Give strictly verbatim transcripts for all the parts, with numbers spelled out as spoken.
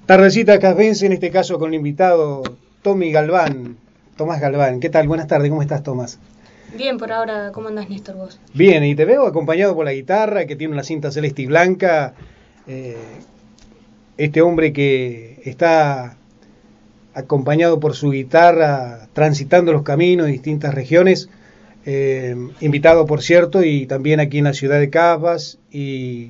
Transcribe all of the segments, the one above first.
Tardecita casbense, en este caso con el invitado Tommy Galván, Tomás Galván. ¿Qué tal? Buenas tardes, ¿cómo estás, Tomás? Bien, por ahora, ¿cómo andás, Néstor, vos? Bien, y te veo acompañado por la guitarra, que tiene una cinta celeste y blanca. Eh, este hombre que está acompañado por su guitarra, transitando los caminos de distintas regiones. Eh, invitado, por cierto, y también aquí en la ciudad de Casbas. Y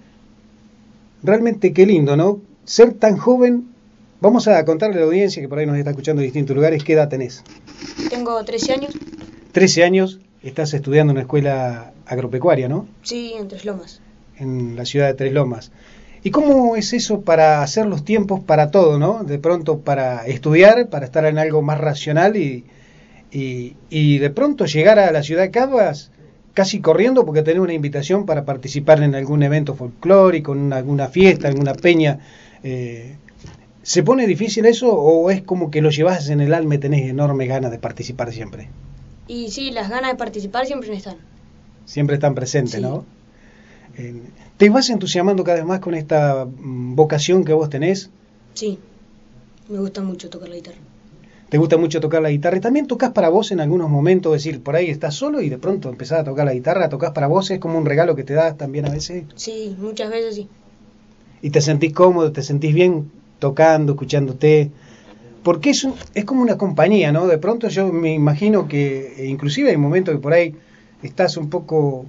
realmente qué lindo, ¿no? Ser tan joven. Vamos a contarle a la audiencia que por ahí nos está escuchando en distintos lugares. ¿Qué edad tenés? Tengo trece años. trece años, estás estudiando en una escuela agropecuaria, ¿no? Sí, en Tres Lomas. En la ciudad de Tres Lomas. ¿Y cómo es eso para hacer los tiempos para todo, ¿no? De pronto para estudiar, para estar en algo más racional y, y, y de pronto llegar a la ciudad de Casbas casi corriendo porque tenés una invitación para participar en algún evento folclórico, en alguna fiesta, en alguna peña. Eh, ¿Se pone difícil eso o es como que lo llevas en el alma y tenés enormes ganas de participar siempre? Y sí, las ganas de participar siempre están. Siempre están presentes, sí. ¿No? Eh, ¿Te vas entusiasmando cada vez más con esta mm, vocación que vos tenés? Sí, me gusta mucho tocar la guitarra. ¿Te gusta mucho tocar la guitarra? ¿Y también tocas para vos en algunos momentos? Es decir, por ahí estás solo y de pronto empezás a tocar la guitarra, tocas para vos, ¿es como un regalo que te das también a veces? Sí, muchas veces sí. ¿Y te sentís cómodo, te sentís bien tocando, escuchándote? Porque es, un, es como una compañía, ¿no? De pronto yo me imagino que inclusive hay momentos que por ahí estás un poco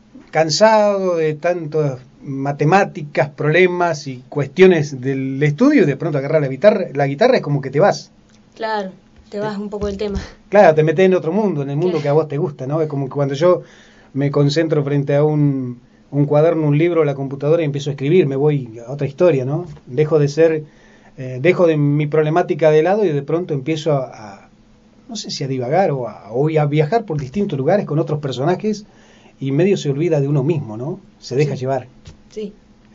cansado de tantas matemáticas, problemas y cuestiones del estudio y de pronto agarrar la guitarra, la guitarra es como que te vas. Claro, te vas un poco del tema. Claro, te metes en otro mundo, en el mundo Claro. que a vos te gusta, ¿no? Es como que cuando yo me concentro frente a un, un cuaderno, un libro, la computadora y empiezo a escribir, me voy a otra historia, ¿no? Dejo de ser... Eh, dejo de mi problemática de lado y de pronto empiezo a, a no sé si a divagar o a, o a viajar por distintos lugares con otros personajes y medio se olvida de uno mismo, ¿no? Se deja Sí. llevar. Sí.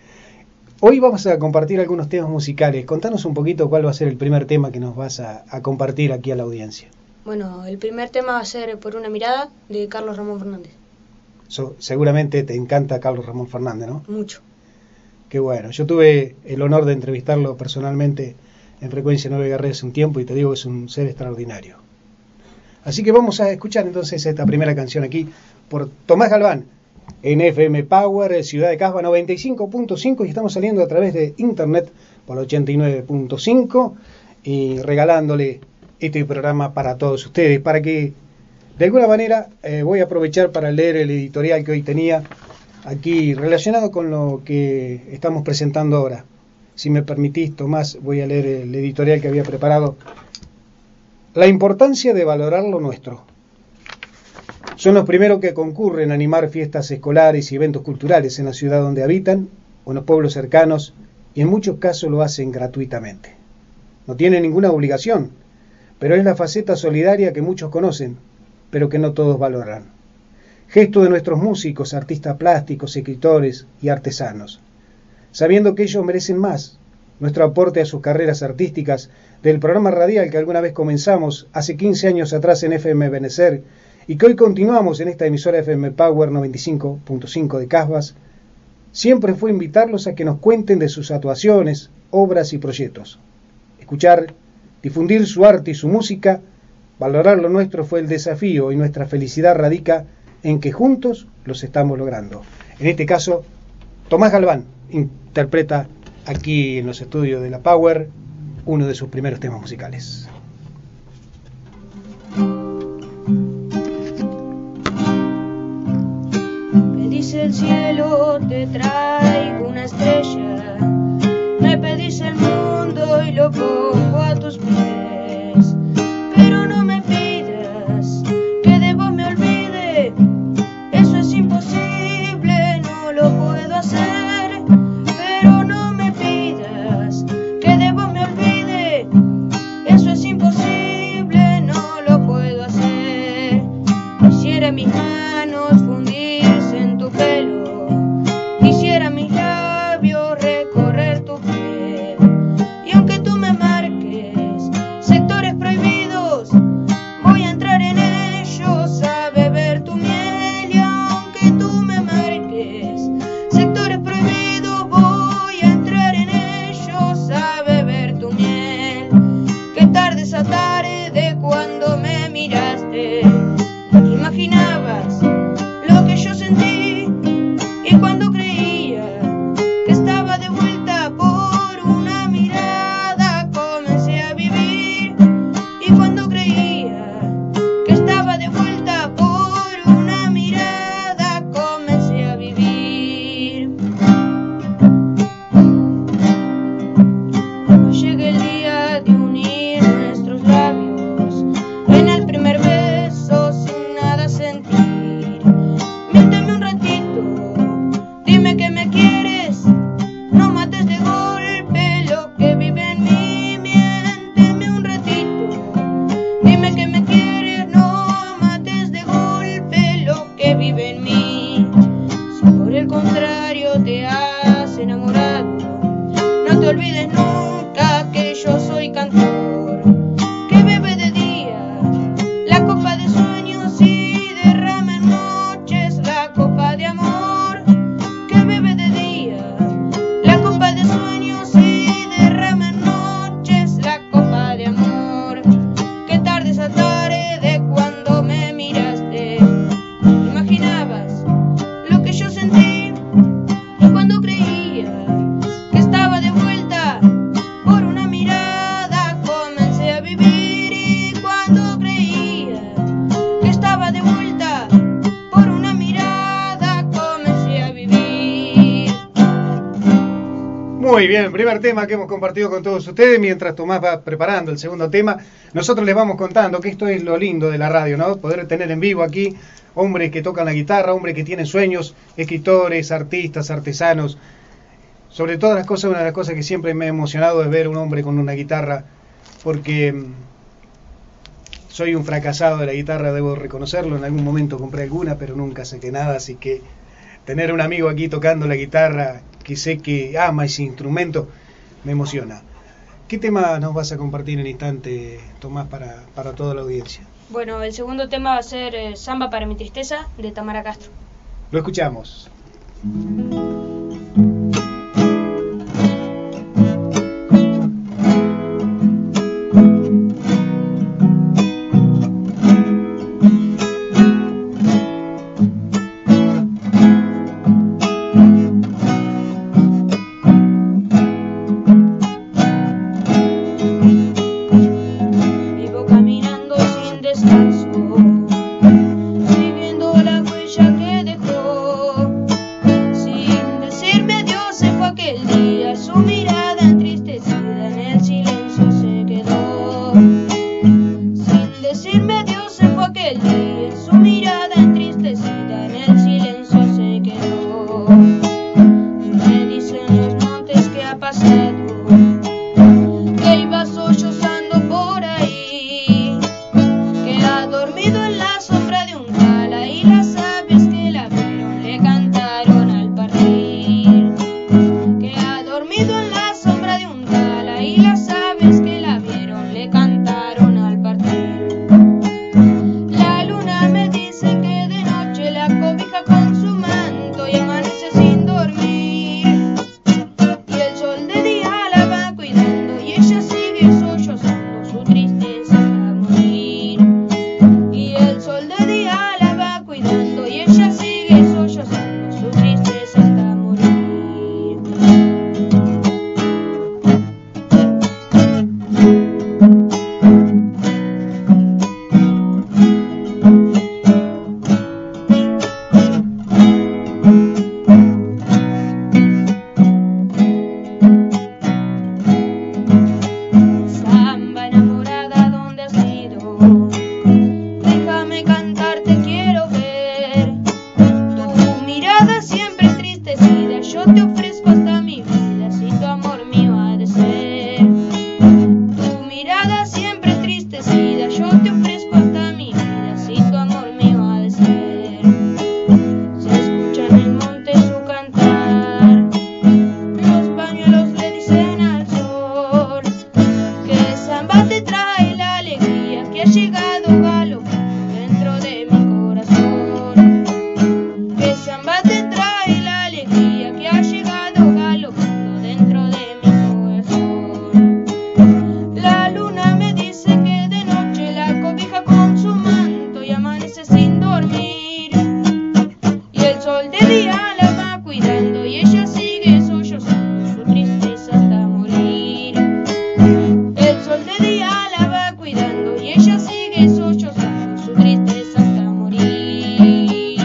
Hoy vamos a compartir algunos temas musicales. Contanos un poquito cuál va a ser el primer tema que nos vas a, a compartir aquí a la audiencia. Bueno, el primer tema va a ser Por una mirada, de Carlos Ramón Fernández. So, seguramente te encanta Carlos Ramón Fernández, ¿no? Mucho. Qué bueno. Yo tuve el honor de entrevistarlo personalmente en Frecuencia nueve Garré hace un tiempo y te digo que es un ser extraordinario. Así que vamos a escuchar entonces esta primera canción aquí por Tomás Galván en F M Power, Ciudad de Casbas noventa y cinco punto cinco y estamos saliendo a través de internet por ochenta y nueve punto cinco y regalándole este programa para todos ustedes, para que de alguna manera eh, voy a aprovechar para leer el editorial que hoy tenía aquí relacionado con lo que estamos presentando ahora. Si me permitís, Tomás, voy a leer el editorial que había preparado. La importancia de valorar lo nuestro. Son los primeros que concurren a animar fiestas escolares y eventos culturales en la ciudad donde habitan o en los pueblos cercanos y en muchos casos lo hacen gratuitamente. No tienen ninguna obligación, pero es la faceta solidaria que muchos conocen, pero que no todos valoran. Gesto de nuestros músicos, artistas plásticos, escritores y artesanos. Sabiendo que ellos merecen más, nuestro aporte a sus carreras artísticas del programa radial que alguna vez comenzamos hace quince años atrás en F M Benecer y que hoy continuamos en esta emisora F M Power noventa y cinco punto cinco de Casbas, siempre fue invitarlos a que nos cuenten de sus actuaciones, obras y proyectos. Escuchar, difundir su arte y su música, valorar lo nuestro fue el desafío y nuestra felicidad radica en que juntos los estamos logrando. En este caso, Tomás Galván interpreta aquí en los estudios de la Power uno de sus primeros temas musicales. Pedís el cielo, te traigo una estrella. Me pedís el mundo y lo pongo a tus pies. Pero no me pidas que de vos me olvide. Eso es imposible, no lo puedo hacer. Pero no me pidas que de vos me olvide. Eso es imposible, no lo puedo hacer. Quisiera mis manos fundirse en tu pelo. Quisiera mis no te olvides nunca que yo soy cantor, que bebe de día la copa de sueños y derrama en noches la copa de amor, que bebe de día la copa de sueños y derrama en noches la copa de amor, que tarde esa tarde cuando me miraste, imaginabas lo que yo sentí, y cuando creía que estaba de vuelta por una mirada comencé a vivir, y cuando creía que estaba de vuelta por una mirada comencé a vivir. Muy bien, primer tema que hemos compartido con todos ustedes. Mientras Tomás va preparando el segundo tema, nosotros les vamos contando que esto es lo lindo de la radio, ¿no? Poder tener en vivo aquí hombres que tocan la guitarra, hombres que tienen sueños, escritores, artistas, artesanos. Sobre todas las cosas, una de las cosas que siempre me ha emocionado es ver un hombre con una guitarra, porque soy un fracasado de la guitarra, debo reconocerlo. En algún momento compré alguna, pero nunca saqué nada, así que tener un amigo aquí tocando la guitarra, que sé que ama ese instrumento, me emociona. ¿Qué tema nos vas a compartir en instante, Tomás, para, para toda la audiencia? Bueno, el segundo tema va a ser eh, Samba para mi tristeza, de Tamara Castro. Lo escuchamos. Vivo caminando sin descanso, siguiendo la huella que dejó, sin decirme adiós se fue aquel día, su mirada entristecida en el silencio se quedó. Sin decirme adiós se fue aquel día, su mirada entristecida en el silencio se quedó. Me dicen los montes que ha pasado, que iba sollozando por ahí, que ha dormido en la sombra de un cala y las aves que la vieron le cantaron al partir, que ha dormido en la sombra de un cala y las aves que la vieron le cantaron al partir. La luna me dice que de noche la cobija con su manto y amanece sin dormir, y el sol de día la va cuidando y ella sigue sollozando su tristeza hasta morir, y el sol de día la va cuidando y ella sigue sollozando su tristeza hasta morir. Samba enamorada, ¿dónde has ido? Déjame cantar, te quiero ver. Tu mirada siempre entristecida, yo te ofrezco hasta mi vida si tu amor mío ha de ser. Tu mirada siempre entristecida, yo te ofrezco hasta mi vida si tu amor mío ha de ser. Se escucha en el monte su cantar, los pañuelos le dicen al sol que samba te trae la alegría que ha llegado galopando dentro de mi corazón, que samba te trae la alegría que ha llegado galopando dentro de mi corazón. La luna me dice que de noche la cobija con su manto y amanece sin dormir, y el sol de día la va cuidando y ella sigue sollozando su tristeza hasta morir. El sol de día la va cuidando y ella sigue sollozando su tristeza hasta morir.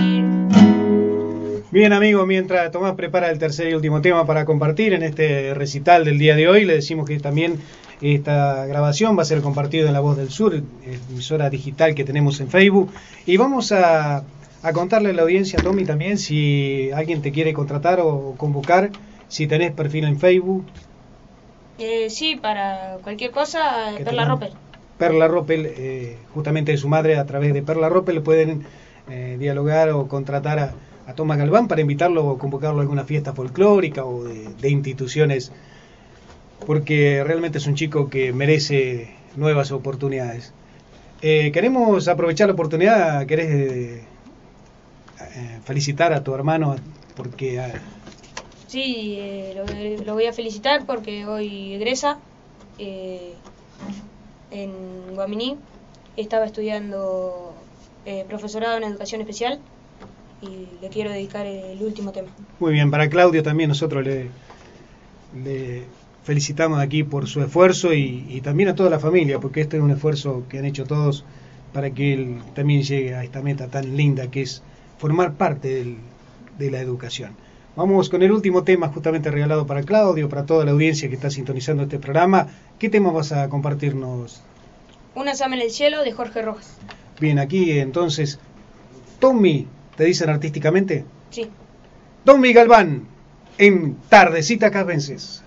Bien, amigos, mientras Tomás prepara el tercer y último tema para compartir en este recital del día de hoy, le decimos que también esta grabación va a ser compartida en La Voz del Sur, emisora digital que tenemos en Facebook, y vamos a, a contarle a la audiencia, Tommy, también si alguien te quiere contratar o convocar, si tenés perfil en Facebook. Eh, sí, para cualquier cosa, Que Perla tengan- Roppel. Perla Roppel, eh, justamente de su madre, a través de Perla Roppel pueden eh, dialogar o contratar a, a Tomás Galván para invitarlo o convocarlo a alguna fiesta folclórica o de, de instituciones porque realmente es un chico que merece nuevas oportunidades. Eh, queremos aprovechar la oportunidad, querés eh, eh, felicitar a tu hermano porque... Eh, sí, eh, lo, lo voy a felicitar porque hoy egresa eh, en Guaminí. Estaba estudiando eh, profesorado en educación especial y le quiero dedicar el último tema. Muy bien, para Claudio también nosotros le, le felicitamos aquí por su esfuerzo y, y también a toda la familia, porque este es un esfuerzo que han hecho todos para que él también llegue a esta meta tan linda que es formar parte del, de la educación. Vamos con el último tema justamente regalado para Claudio, para toda la audiencia que está sintonizando este programa. ¿Qué tema vas a compartirnos? Una samba en el cielo de Jorge Rojas. Bien, aquí entonces, Tommy, ¿te dicen artísticamente? Sí. Tommy Galván, en Tardecita Casbenses.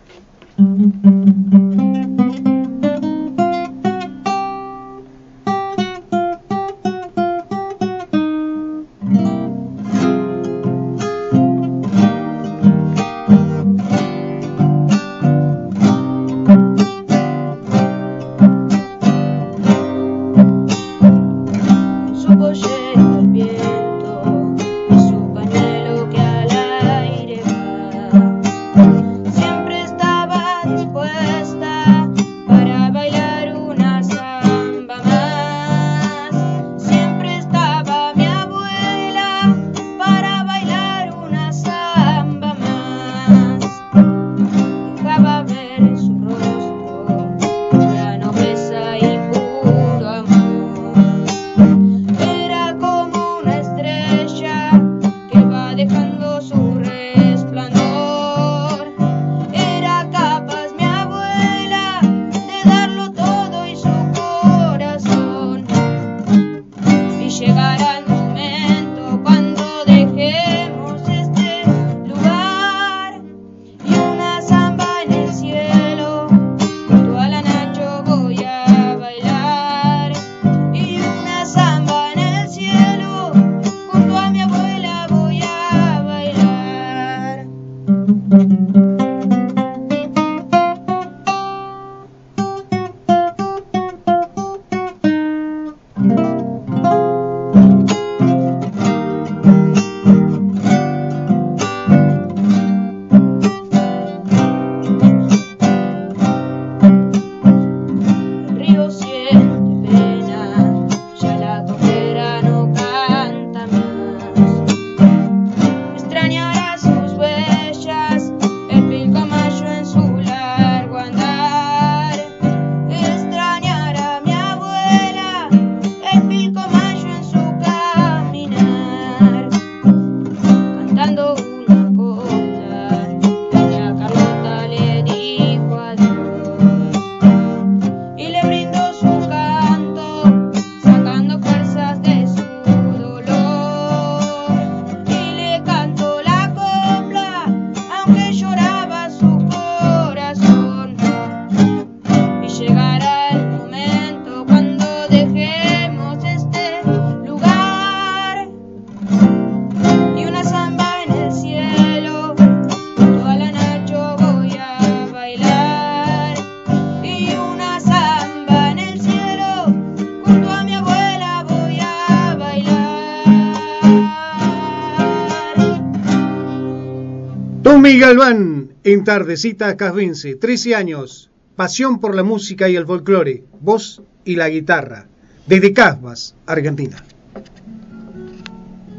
Tommy Galván, en Tardecita Casbense, trece años, pasión por la música y el folclore, voz y la guitarra, desde Casbas, Argentina.